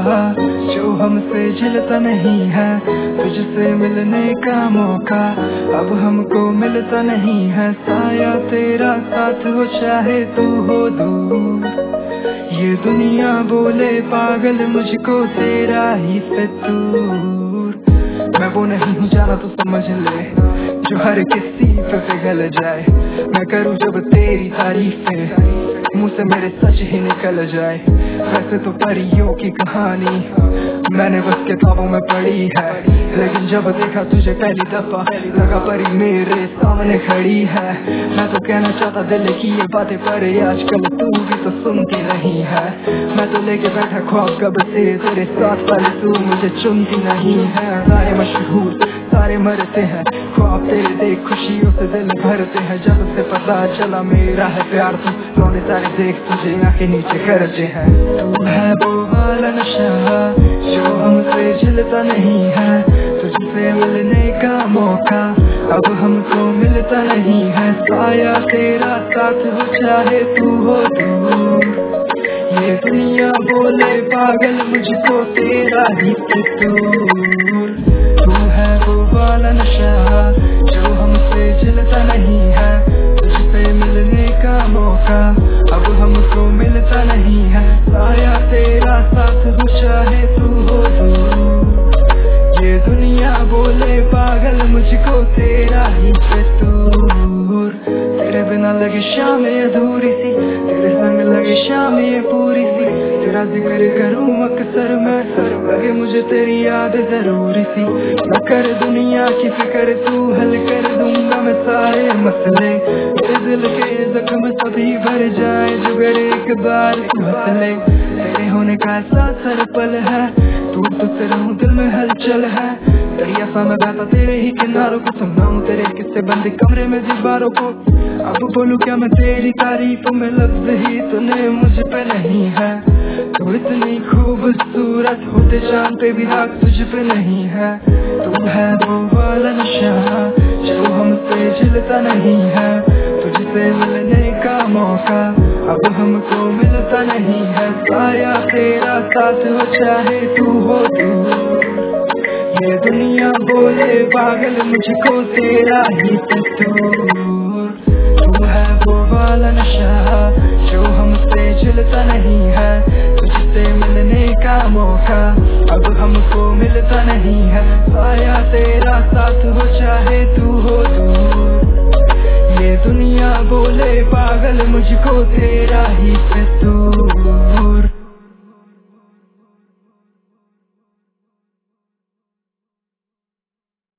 जो हमसे झिलता नहीं है, तुझसे मिलने का मौका अब हमको मिलता नहीं है। साया तेरा साथ हो चाहे तू हो दूर, ये दुनिया बोले पागल मुझको तेरा ही फितूर। मैं वो नहीं हूँ जाना तो समझ ले, जो हर किसी पे गल जाए। मैं करूँ जब तेरी तारीफें, मुँह से मेरे सच ही निकल जाए। वैसे तो परियों की कहानी मैंने बस किताबों में पढ़ी है, लेकिन जब देखा तुझे पहली दफा लगा परी मेरे सामने खड़ी है। मैं तो कहना चाहता दिल की ये बातें पर आजकल तू भी तो सुनती नहीं है। मैं तो लेके बैठा ख्वाब कब से तेरे साथ, पर तू मुझे चुनती नहीं है। सारे मशहूर सारे मरते हैं, ख्वाब तेरे देख खुशियों से दिल भरते हैं। जब से पता चला मेरा है प्यार तू, रोने सारे देख तुझे आंखें नीचे करते हैं। तू है वो वाला नशा जो हमसे झिलता नहीं है, तुझसे मिलने का मौका अब हमको मिलता नहीं है। साया तेरा साथ हो चाहे तू हो दूर, ये दुनिया बोले पागल मुझको तेरा ही फितूर। तू है वो वाला नशा जो हमसे झिलता नहीं है, तुझसे मिलने का मौका अब हमको मिलता नहीं है। साया तेरा साथ हो चाहे तू हो दूर, ये दुनिया बोले पागल मुझको तेरा ही फितूर। तेरे बिना लगे शामें अधूरी सी, तेरे संग लगे शामें पूरी सी। तेरा जिक्र करूं अक्सर मैं, लगे मुझे तेरी याद जरूरी सी। न कर दुनिया की फिक्र तू, हल कर दूंगा मैं सारे मसले। तेरे दिल के जख्म सभी भर जाए जुगर एक बार तू हंस ले। तेरे होने का एहसास हर पल है, तू तुझसे रहूं दिल में हलचल है। दरिया सा मैं बहता तेरे ही किनारों को, सुनाऊं तेरे किस्से बंद कमरे में दीवारों को। अब बोलूं क्या मैं तेरी तारीफों में, लफ्ज ही तूने मुझ पे नहीं है। तू इतनी खूबसूरत होते चांद पे भी हाथ तुझ पे नहीं है। तू है वो वाला नशा जो हमसे झिलता नहीं है, तुझसे मिलने का मौका अब हमको मिलता नहीं है। साया तेरा साथ हो चाहे तू हो दूर, ये दुनिया बोले पागल मुझको तेरा ही फितूर। तू है वो वाला नशा जो हमसे झिलता नहीं है, तुझसे मिलने का मौका अब हमको मिलता नहीं है। साया तेरा साथ हो चाहे तू हो दूर, ये दुनिया बोले पागल मुझको तेरा ही फितूर।